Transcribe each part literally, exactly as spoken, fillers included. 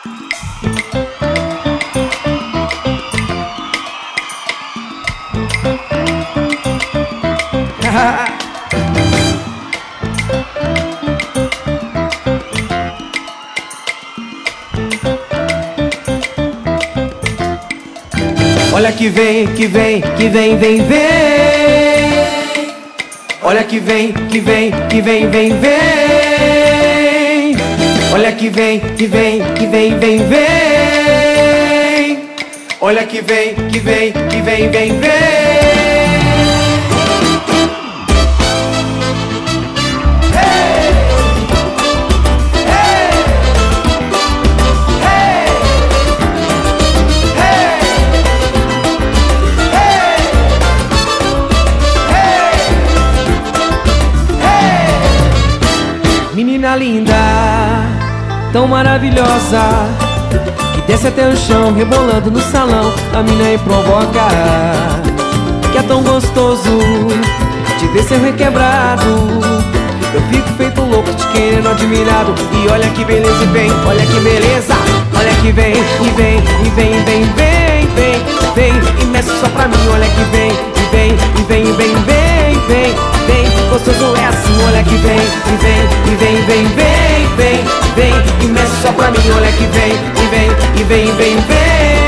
Olha que vem, que vem, que vem, vem, vem. Olha que vem, que vem, que vem, vem, vem. Olha que vem, que vem, que vem, vem, vem. Olha que vem, que vem, que vem, vem, vem. Menina linda, tão maravilhosa, que desce até o chão, rebolando no salão, a mina aí provoca. Que é tão gostoso te ver ser requebrado. Eu fico feito louco, te querendo admirado. E olha que beleza, e vem, olha que beleza. Olha que vem, e vem, e vem, vem, vem, vem, vem, e mexe só pra mim. Olha que vem, e vem, e vem, vem, vem, vem, vem, gostoso é assim. Olha que vem, e vem, e vem, vem, vem, vem, vem, e mexe só pra mim. Olha que vem, e vem, e vem, vem, vem.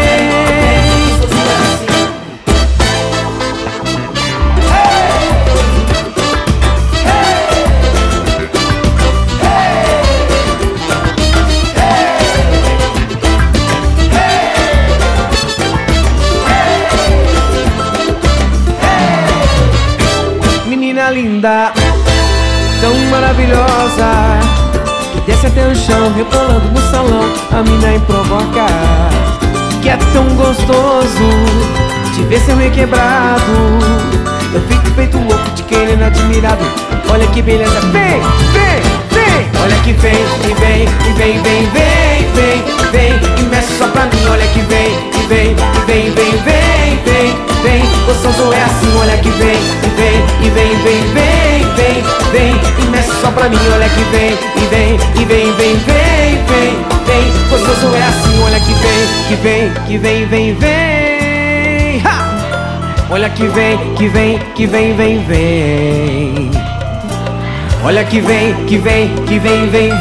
Menina linda, tão maravilhosa, que desce até o chão, rebolando no salão, a mina aí provoca. Que é tão gostoso te ver ser requebrado. Eu fico feito louco, te querendo admirado. Olha que beleza, vem, vem, vem. Olha que vem, e vem, e vem, vem, vem, vem, vem, e mexe só pra mim. Olha que vem, e vem, e vem, vem, vem, vem, vem, gostoso é assim. Olha que vem, e vem, e vem, vem, vem, vem, vem, e mexe só pra mim. Olha que vem, e vem, e vem, vem, vem, vem, vem, gostoso é assim. Olha que vem, que vem, que vem, vem, vem. Ha! Olha que vem, que vem, que vem, vem, vem. Olha que vem, que vem, que vem, vem,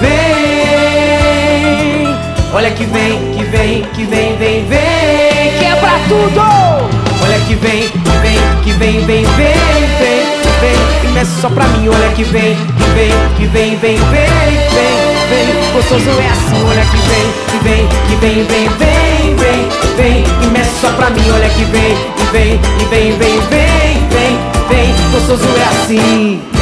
vem. Olha que vem, que vem, que vem, vem, vem. Que é pra tudo! Olha que vem, que vem, que vem, vem, vem, vem, vem, e mexe só pra mim. Olha que vem, que vem, que vem, vem, vem, vem, vem, gostoso é assim. Olha que vem, que vem, que vem, vem, vem, vem, vem, e mexe só pra mim. Olha que vem, que vem, que vem, vem, vem, vem, vem, gostoso é assim.